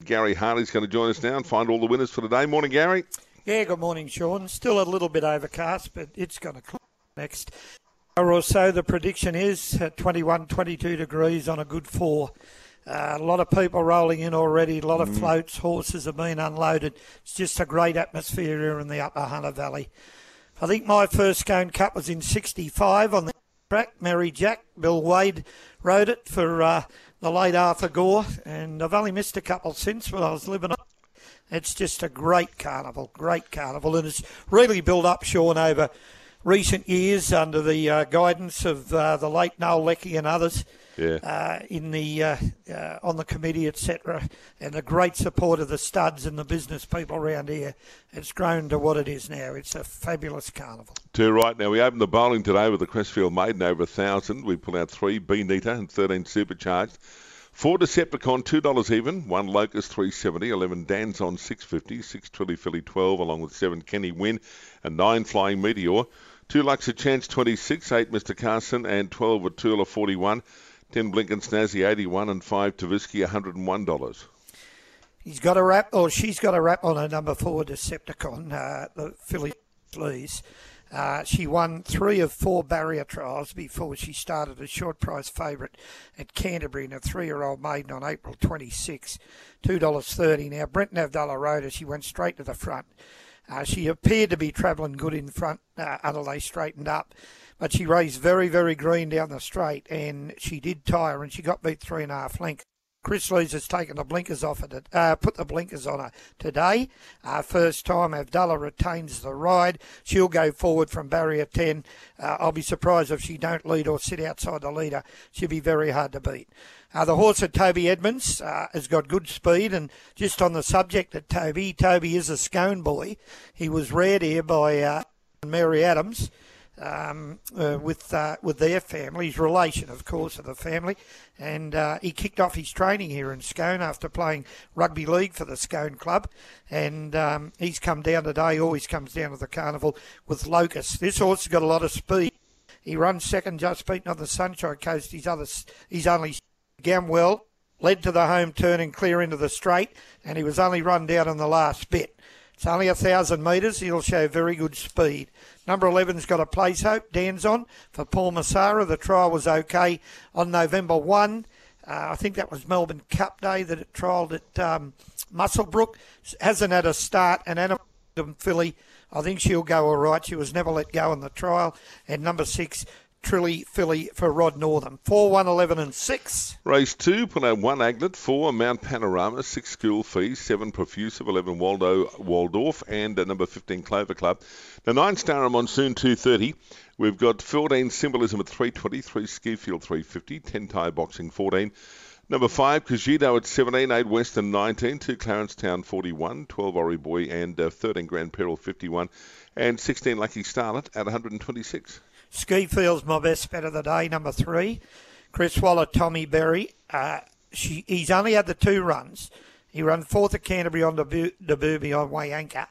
Gary Harley's going to join us now and find all the winners for today. Morning, Gary. Yeah, good morning, Sean. Still a little bit overcast, but it's going to clear next hour or so. The prediction is 21, 22 degrees on a good 4. A lot of people rolling in already, a lot of floats, horses have been unloaded. It's just a great atmosphere here in the Upper Hunter Valley. I think my first Scone Cup was in 65 on the track. Mary Jack, Bill Wade rode it for the late Arthur Gore, and I've only missed a couple since when I was living on. It's just a great carnival, and it's really built up, Sean, over recent years under the guidance of the late Noel Leckie and others. Yeah. On the committee, etc., and the great support of the studs and the business people around here. It's grown to what it is now. It's a fabulous carnival. Too right. Now, we opened the bowling today with the Crestfield Maiden over 1,000. We pulled out 3 B-Nita and 13 Supercharged. 4 Decepticon, $2 even. 1 Locust, $3.70. 11 Danson, $6.50. 6 Trilly Philly, $12, along with 7 Kenny Win and 9 Flying Meteor. 2 Luxor Chance, $26. 8 Mr. Carson and 12 Atula, $41. 10 Blinken Snazzy, $81, and 5 Tavisky, $101. He's got a wrap, or she's got a wrap on her number 4 Decepticon, the Philly Fleas. She won 3 of 4 barrier trials before she started a short price favourite at Canterbury in a 3-year-old maiden on April 26, $2.30. Now, Brent Navdala rode her. She went straight to the front. She appeared to be travelling good in front until they straightened up. But she raced very, very green down the straight, and she did tire, and she got beat 3.5 lengths. Chris Lees has taken the blinkers off her, put the blinkers on her today. First time Avdullah retains the ride. She'll go forward from barrier 10. I'll be surprised if she don't lead or sit outside the leader. She'll be very hard to beat. The horse of Toby Edmonds has got good speed, and just on the subject of Toby is a Scone boy. He was reared here by Mary Adams. With their family, his relation, of course, of the family, and he kicked off his training here in Scone after playing rugby league for the Scone Club, and he's come down today, always comes down to the carnival with Locust. This horse has got a lot of speed. He runs second, just beaten on the Sunshine Coast. He's only Gamwell led to the home turn and clear into the straight, and he was only run down in the last bit. It's only 1,000 metres. He'll show very good speed. Number 11's got a place hope, Danson, for Paul Massara. The trial was okay on November 1. I think that was Melbourne Cup Day that it trialled at Muswellbrook. Hasn't had a start, and Anna Filly, I think she'll go all right. She was never let go in the trial. And number 6, Trilly Philly for Rod Northam. 4, 1, 11 and 6. Race 2, put out 1 Aglet, 4 Mount Panorama, 6 School Fees, 7 Profusive, 11 Waldo Waldorf, and number 15 Clover Club. The 9 Star Monsoon 230. We've got 14 Symbolism at 320, 3 Skifield 350, 10 Thai Boxing 14. Number 5 Cogito at 17, 8 Western 19, 2 Clarence Town 41, 12 Ori Boy, and 13 Grand Peril 51, and 16 Lucky Starlet at 126. Skifield's my best bet of the day, number 3. Chris Waller, Tommy Berry. He's only had the 2 runs. He ran 4th at Canterbury on Dabubi on Wayanka.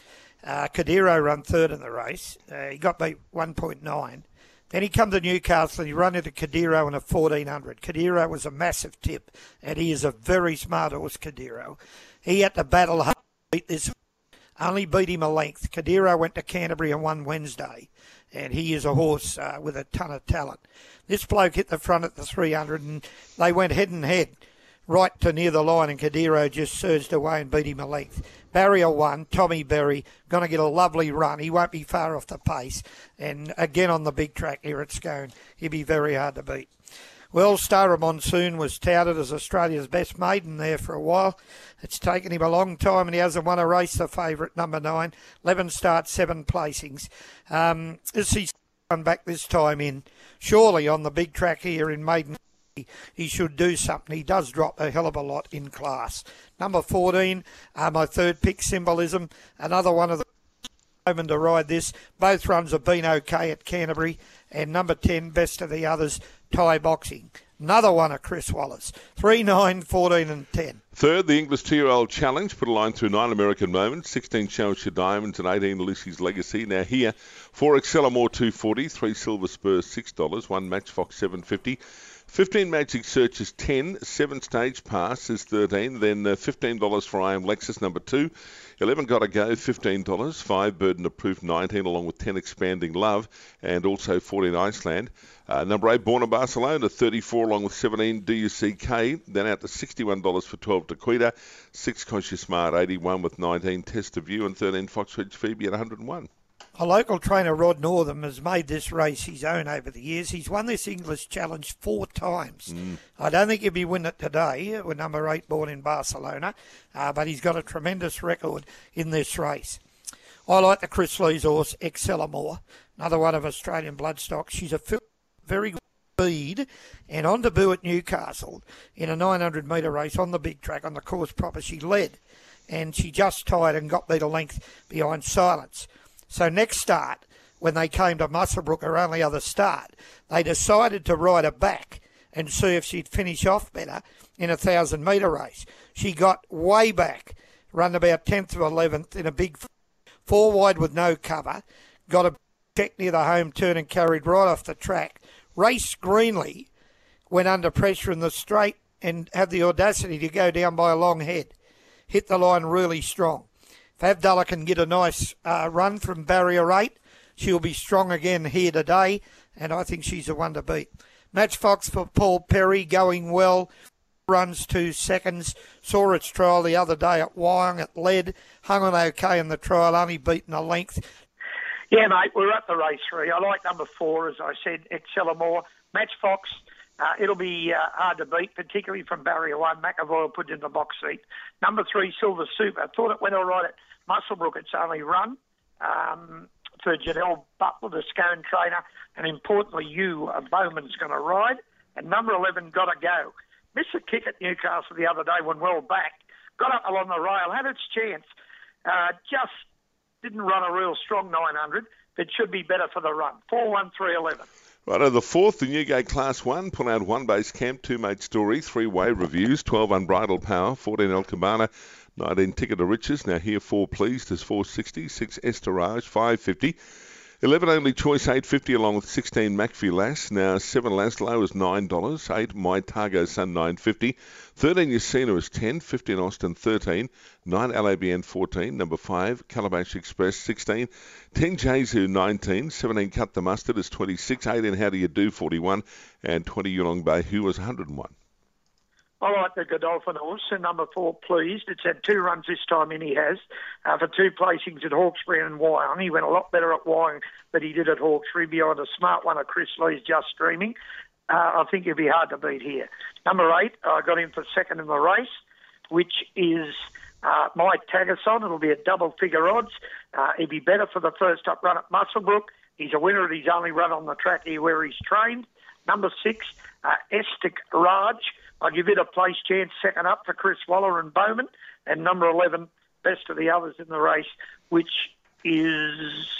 Kadiro ran 3rd in the race. He got beat 1.9. Then he come to Newcastle and he ran into Kadiro in a 1400. Kadiro was a massive tip, and he is a very smart horse, Kadiro. He had to battle hard to beat this. Only beat him a length. Kadiro went to Canterbury and won Wednesday, and he is a horse with a ton of talent. This bloke hit the front at the 300, and they went head and head right to near the line, and Kadiro just surged away and beat him a length. Barrier 1, Tommy Berry, going to get a lovely run. He won't be far off the pace. And again on the big track here at Scone, he'll be very hard to beat. Well, Star of Monsoon was touted as Australia's best maiden there for a while. It's taken him a long time, and he hasn't won a race, the favourite, number 9. 11 starts, 7 placings. Is he run back this time in? Surely on the big track here in Maiden, he should do something. He does drop a hell of a lot in class. Number 14, my 3rd pick, Symbolism. Another one of the moment to ride this. Both runs have been okay at Canterbury. And number 10, Best of the Others, Thai Boxing. Another one of Chris Wallace. 3, 9, 14 and 10. 3rd, the English 2-year-old Challenge. Put a line through 9 American Moments. 16 Shows Your Diamonds and 18 Lucy's Legacy. Now here, 4 Excelamore 240, 3 Silver Spurs $6, 1 Matchfox $7.50. 15 Magic Search is 10, 7 Stage Pass is 13, then $15 for I Am Lexus number 2, 11 Gotta Go $15, 5 Burden of Proof 19, along with 10 Expanding Love, and also 14 Iceland. Number 8 Born in Barcelona 34, along with 17 DUCK, then out to $61 for 12 Tequila, 6 Conscious Smart 81 with 19 Test of View, and 13 Foxridge Phoebe at 101. A local trainer, Rod Northam, has made this race his own over the years. He's won this English Challenge 4 times. I don't think he'll be winning it today with number 8 Born in Barcelona, but he's got a tremendous record in this race. I like the Chris Lees horse, Excelamore, another one of Australian bloodstock. She's a very good speed, and on debut at Newcastle in a 900-metre race on the big track, on the course proper, she led, and she just tied and got beat a length behind Silence. So next start, when they came to Muswellbrook, her only other start, they decided to ride her back and see if she'd finish off better in a 1,000-metre race. She got way back, run about 10th or 11th in a big 4 wide with no cover, got a check near the home turn and carried right off the track. Raced greenly, went under pressure in the straight and had the audacity to go down by a long head. Hit the line really strong. If Avdulla can get a nice run from barrier 8, she'll be strong again here today, and I think she's the one to beat. Match Fox for Paul Perry, going well, runs 2 seconds. Saw its trial the other day at Wyong. It led, hung on okay in the trial, only beaten a length. Yeah, mate, we're at the race 3. I like number 4, as I said, Excelamore. Match Fox, it'll be hard to beat, particularly from barrier 1. McAvoy will put it in the box seat. Number 3, Silver Super. I thought it went all right at Muswellbrook. It's only run for Janelle Butler, the Scone trainer, and importantly, Bowman's going to ride. And number 11, Gotta Go. Missed a kick at Newcastle the other day when well backed. Got up along the rail, had its chance. Just didn't run a real strong 900. It should be better for the run. 4-1-3-11. Righto, the 4th, the Newgate Class 1, pull out 1 Base Camp, 2 Mate Story, 3 Wave Reviews, 12 Unbridled Power, 14 El Cabana, 19 Ticket to Riches. Now here 4 Pleased is 460, 6 Estorage, 550. 11 Only Choice, 850, along with 16 McPhee Lass. Now 7 Laszlo is $9. 8 My Targo Sun, $9.50. 13 Yacina is 10. 15 Austin, 13. 9 LABN, 14. Number 5 Calabash Express, 16. 10 Jesu, 19. 17 Cut the Mustard is 26. 18 How Do You Do, 41. And 20 Yulong Bay Who was 101. I like the Godolphin horse, and number 4, Pleased. It's had 2 runs this time in, he has, for 2 placings at Hawkesbury and Wyong. He went a lot better at Wyong than he did at Hawkesbury, behind a smart one of Chris Lee's Just Streaming. I think he'll be hard to beat here. Number 8, I got him for second in the race, which is Mike Tagason. It'll be a double-figure odds. He'll be better for the first up run at Muswellbrook. He's a winner at his only run on the track here where he's trained. Number 6, Estic Raj. I'll give it a place chance, second up for Chris Waller and Bowman. And number 11, best of the others in the race, which is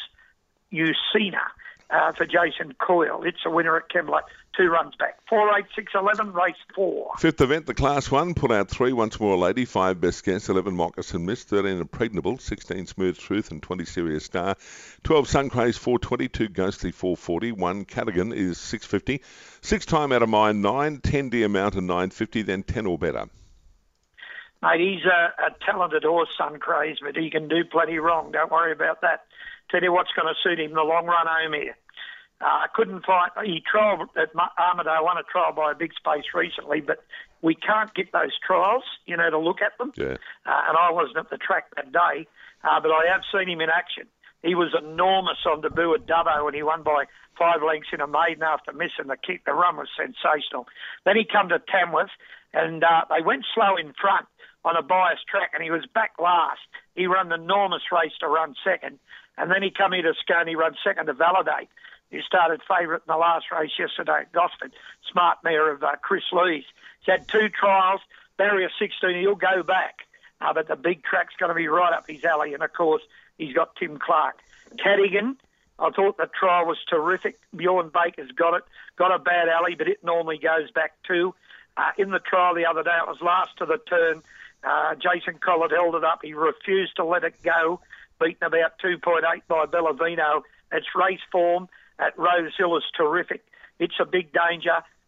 Ucina for Jason Coyle. It's a winner at Kembla, 2 runs back. 4, 8, 6, 11, race 4. 5th event, the Class 1, put out 3, Once More Lady, 5 Best Guess, 11 Moccasin Miss, 13 Impregnable, 16 Smooth Truth, and 20 Serious Star. 12 Suncraze, 420, 2 Ghostly, 440, 1 Cadigan is 650, 6 Time Out of Mind, 9, 10 Deer Mountain, 950, then 10 or better. Mate, he's a talented horse, Suncraze, but he can do plenty wrong. Don't worry about that. Tell you what's going to suit him, the long run home here. I couldn't find, he trialled at Armidale, won a trial by a big space recently, but we can't get those trials, to look at them. Yeah. And I wasn't at the track that day, but I have seen him in action. He was enormous on debut at Dubbo, and he won by 5 lengths in a maiden after missing the kick. The run was sensational. Then he come to Tamworth, and they went slow in front on a biased track, and he was back last. He ran an enormous race to run second, and then he come here to Scone, he ran second to Validate. He started favourite in the last race yesterday at Gosford. Smart mare of Chris Lees. He's had 2 trials, barrier 16, he'll go back. But the big track's going to be right up his alley, and of course, he's got Tim Clark. Cadigan, I thought the trial was terrific. Bjorn Baker's got it. Got a bad alley, but it normally goes back too. In the trial the other day, it was last to the turn. Jason Collett held it up. He refused to let it go. Beaten about 2.8 by Bellavino. Its race form at Rose Hill is terrific. It's a big danger.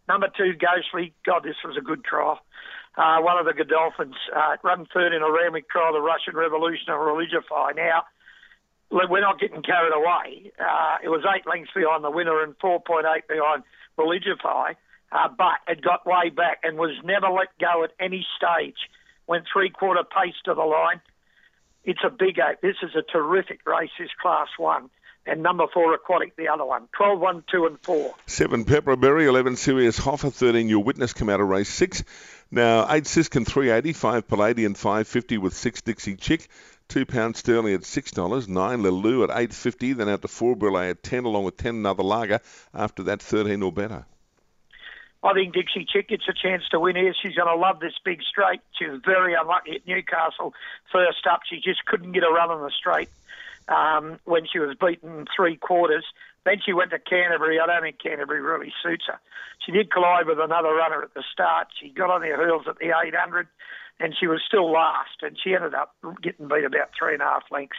Number 2, Ghostly. God, this was a good trial. One of the Godolphins, run third in a Randwick trial, the Russian Revolution and Religify. Now, we're not getting carried away. It was 8 lengths behind the winner and 4.8 behind Religify, but it got way back and was never let go at any stage. Went 3/4 pace to the line. It's a big 8. This is a terrific race, this Class 1. And number 4, Aquatic, the other one. 12, 1, 2 and 4. 7, Pepperberry. 11, Sirius Hoffer. 13, Your Witness come out of race 6. Now, 8, Siskin, 380. 5, Palladian, 550 with 6, Dixie Chick. £2 sterling at $6. 9, Lelou at $8.50. Then out to 4, Brûlée at 10, along with 10, Another Lager. After that, 13 or better. I think Dixie Chick gets a chance to win here. She's going to love this big straight. She was very unlucky at Newcastle first up. She just couldn't get a run on the straight when she was beaten 3/4. Then she went to Canterbury. I don't think Canterbury really suits her. She did collide with another runner at the start. She got on her heels at the 800, and she was still last, and she ended up getting beat about 3.5 lengths.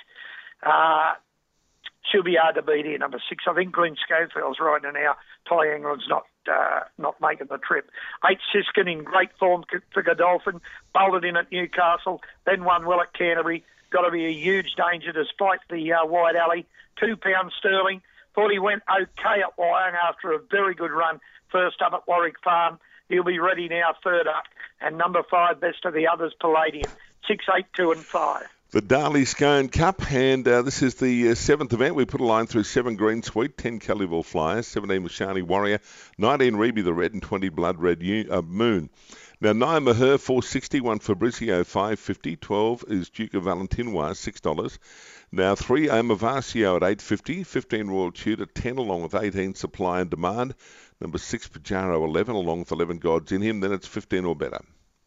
She'll be hard to beat here, number 6. I think Glenn Schofield's riding now. Ty England's not making the trip. 8, Siskin in great form for Godolphin. Bolted in at Newcastle, then won well at Canterbury. Got to be a huge danger despite the wide alley. £2 sterling. Thought he went okay at Wyong after a very good run first up at Warwick Farm. He'll be ready now, third up. And number 5, Best of the Others, Palladium. 6, 8, 2 and 5. The Darley Scone Cup, and this is the 7th event. We put a line through 7 Green Sweet, 10 Kellyville Flyers, 17 Mashani Warrior, 19 Reby the Red, and 20 Blood Red Moon. Now 9 Maher, 460, 1 Fabrizio, 550, 12 is Duke of Valentinois, $6. Now 3 Omavasio at 850, 15 Royal Tudor, 10 along with 18 Supply and Demand, number 6 Pajaro, 11 along with 11 Gods in Him, then it's 15 or better.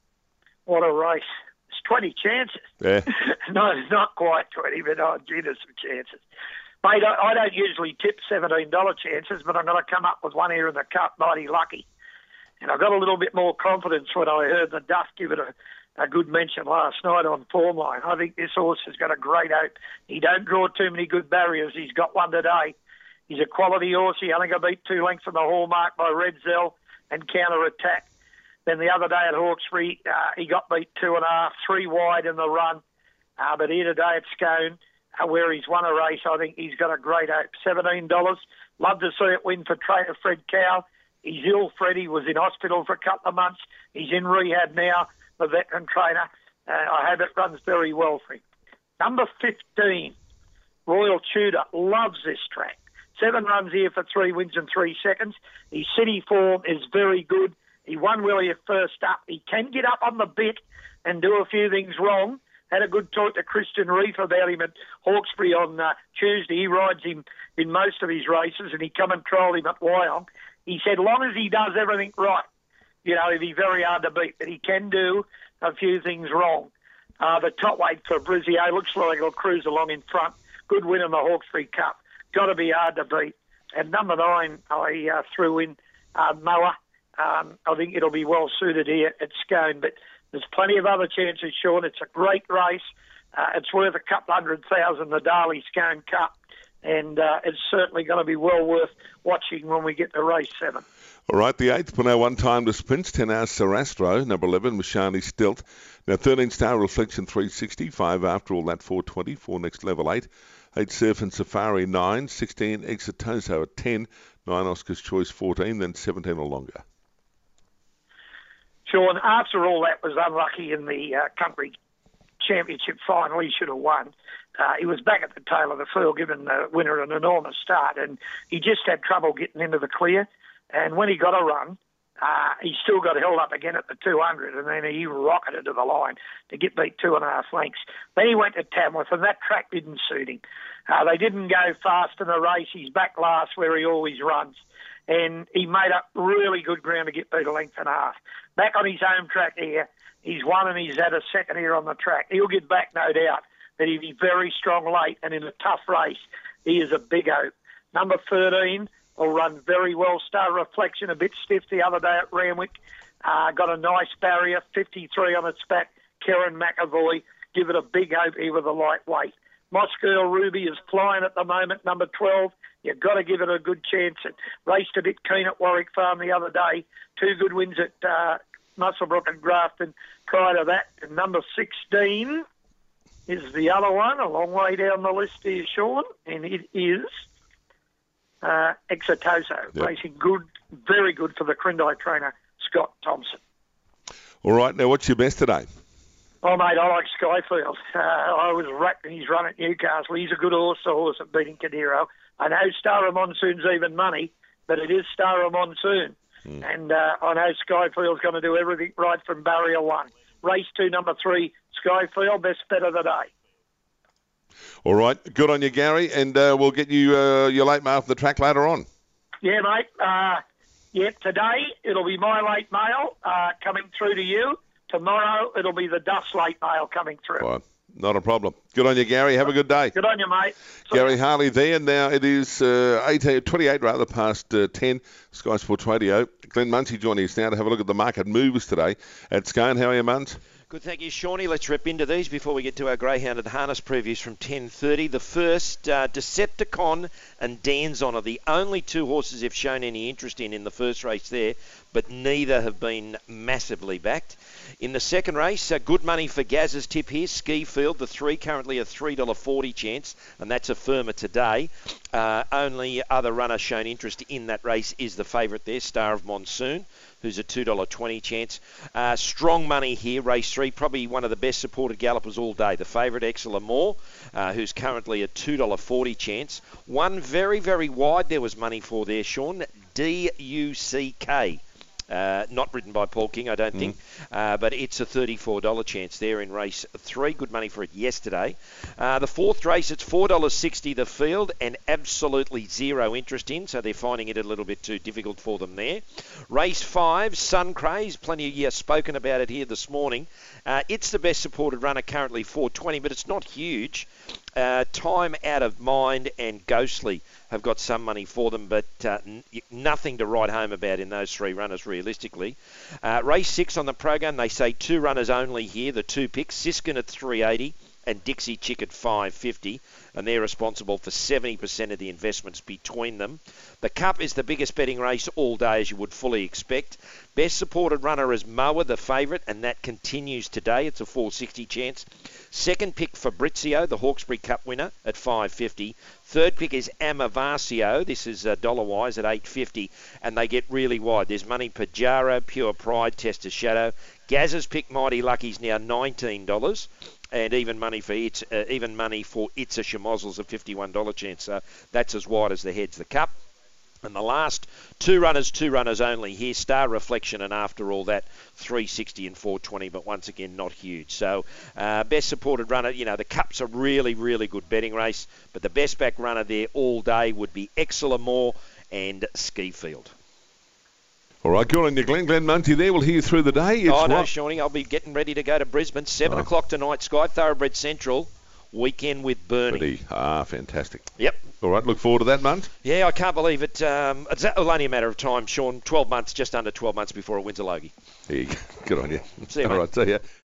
What a race. 20 chances. Yeah. No, it's not quite 20, but gee, there's some chances. Mate, I don't usually tip $17 chances, but I'm going to come up with one here in the Cup, Mighty Lucky. And I got a little bit more confidence when I heard the Duff give it a good mention last night on Form Line. I think this horse has got a great hope. He don't draw too many good barriers. He's got one today. He's a quality horse. He only got beat 2 lengths on the Hallmark by Red Zell and Counter Attack. Then the other day at Hawkesbury, he got beat 2.5, 3 wide in the run. But here today at Scone, where he's won a race, I think he's got a great hope. $17. Love to see it win for trainer Fred Cow. He's ill, Fred. He was in hospital for a couple of months. He's in rehab now, the veteran trainer. I hope it runs very well for him. Number 15, Royal Tudor, loves this track. 7 runs here for 3 wins and 3 seconds. His city form is very good. He won Willie at first up. He can get up on the bit and do a few things wrong. Had a good talk to Christian Reef about him at Hawkesbury on Tuesday. He rides him in most of his races, and he come and trialled him at Wyong. He said, long as he does everything right, he'll be very hard to beat, but he can do a few things wrong. The top weight for Brizio looks like he'll cruise along in front. Good win in the Hawkesbury Cup. Got to be hard to beat. And number 9, I threw in Moa. I think it'll be well suited here at Scone, but there's plenty of other chances, Sean. It's a great race. It's worth a couple $100,000, the Darley Scone Cup, and it's certainly going to be well worth watching when we get to race 7. All right, the 8th, Pano, 1 time to Sprints, 10 hours Sarastro, number 11, Mashani Stilt. Now 13 Star Reflection, 360, 5 after all that, 420, 4 next level 8. 8 Surf and Safari, 9, 16 Exitoso at 10, 9 Oscar's Choice, 14, then 17 or longer. Sean, after all that was unlucky in the country championship final, he should have won. He was back at the tail of the field, giving the winner an enormous start, and he just had trouble getting into the clear. And when he got a run, he still got held up again at the 200, and then he rocketed to the line to get beat 2.5 lengths. Then he went to Tamworth, and that track didn't suit him. They didn't go fast in the race. He's back last where he always runs. And he made up really good ground to get beat 1.5 lengths. Back on his home track here, he's won and he's had a second here on the track. He'll get back, no doubt, but he'll be very strong late, and in a tough race, he is a big hope. Number 13 will run very well. Star Reflection, a bit stiff the other day at Randwick. Got a nice barrier, 53 on its back. Karen McAvoy, give it a big hope here with a lightweight. Moscow Ruby is flying at the moment, number 12. You've got to give it a good chance. It raced a bit keen at Warwick Farm the other day. 2 good wins at Muswellbrook and Grafton prior to that. And number 16 is the other one, a long way down the list here, Sean, and it is Exitoso, racing good, very good for the Crindai trainer, Scott Thompson. All right, now what's your best today? Oh, mate, I like Skyfield. I was wrapped in his run at Newcastle. He's a good horse, the horse at beating Cadero. I know Star of Monsoon's even money, but it is Star of Monsoon. And I know Skyfield's going to do everything right from barrier 1. Race 2, number 3, Skyfield, best bet of the day. All right, good on you, Gary, and we'll get you your late mail from the track later on. Yeah, mate. Today it'll be my late mail coming through to you. Tomorrow it'll be the Dust late mail coming through. All right, not a problem. Good on you, Gary. Have a good day. Good on you, mate. Gary Harley there. Now it is 28 rather past 10. Sky Sports Radio. Glenn Muncie joining us now to have a look at the market movers today at Scone. How are you, Muns? Good, thank you, Shawnee. Let's rip into these before we get to our Greyhound and Harness previews from 10:30. The first, Decepticon and Danzon are the only 2 horses they've shown any interest in the first race there, but neither have been massively backed. In the second race, good money for Gaz's tip here, Ski Field, the 3, currently a $3.40 chance, and that's a firmer today. Only other runner shown interest in that race is the favourite there, Star of Monsoon, who's a $2.20 chance. Strong money here, race 3, probably one of the best supported gallopers all day. The favourite, Exeter Moore, who's currently a $2.40 chance. One very, very wide there was money for there, Sean, DUCK. Not written by Paul King, I don't think, but it's a $34 chance there in race 3. Good money for it yesterday. The fourth race, it's $4.60 the field and absolutely zero interest in, so they're finding it a little bit too difficult for them there. Race 5, Sun Craze, plenty of you spoken about it here this morning. It's the best supported runner currently, $4.20, but it's not huge. Time Out of Mind and Ghostly have got some money for them, but nothing to write home about in those 3 runners realistically. Race 6 on the program, they say 2 runners only here, the 2 picks, Siskin at $3.80 and Dixie Chick at $5.50, and they're responsible for 70% of the investments between them. The Cup is the biggest betting race all day, as you would fully expect. Best supported runner is Moa, the favourite, and that continues today. It's a $4.60 chance. Second pick for Fabrizio, the Hawkesbury Cup winner, at $5.50. Third pick is Amavasio. This is dollar-wise at $8.50, and they get really wide. There's money for Jaro, Pure Pride, Tester Shadow. Gaz's pick, Mighty Lucky's now $19, and even money for It's a Schmozzle's a $51 chance. So that's as wide as the heads. The Cup. And the last 2 runners only here, Star Reflection, and after all that, $3.60 and $4.20, but once again, not huge. So, best supported runner, the Cup's a really, really good betting race, but the best back runner there all day would be Exeter Moore and Ski Field. All right, good on you, Glenn. Glenn Muncie there. We'll hear you through the day. No, Shawnee, I'll be getting ready to go to Brisbane, 7 o'clock tonight, Sky Thoroughbred Central, weekend with Bernie. Fantastic. Yep. All right, look forward to that, Munt. Yeah, I can't believe it. It's only a matter of time, Sean. 12 months, just under 12 months before it wins a Logie. There you go. Good on you. See you, All mate. right, see ya.